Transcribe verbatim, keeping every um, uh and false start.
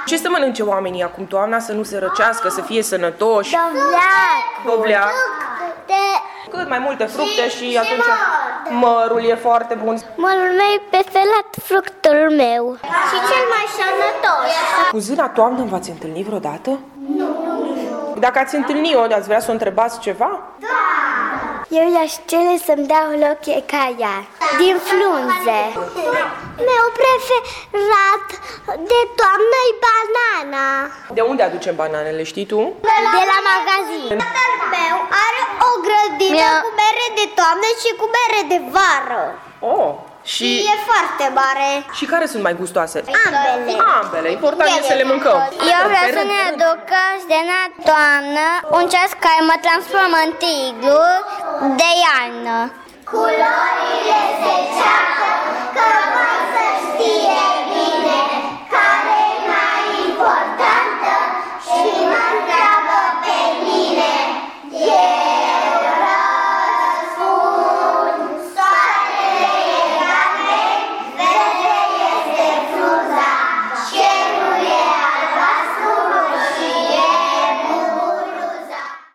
Ce să mănânce oamenii acum toamna să nu se răcească, să fie sănătoși? Dovleac. Dovleac. De... Cât mai multe fructe și, și atunci mărul e foarte bun. Mărul meu e preferat, fructul meu. Și cel mai sănătos. Cu Zâna Toamnă v-ați întâlnit vreodată? Nu. Dacă ați întâlnit-o, ați vrea să o întrebați ceva? Da. Eu i-aș cere să-mi dau loc ca ea, din frunze. Meu preferat de toamnă e banana. De unde aducem bananele, știi tu? De la magazin. Tatăl meu are o grădină Mia... cu mere de toamnă și cu mere de vară. Oh, și... și e foarte mare. Și care sunt mai gustoase? Ambele. Ambele, important e să le mâncăm. Eu vreau să ne aducă de la toamnă un ceas care mă transformă în tigru de iarnă. Culorile se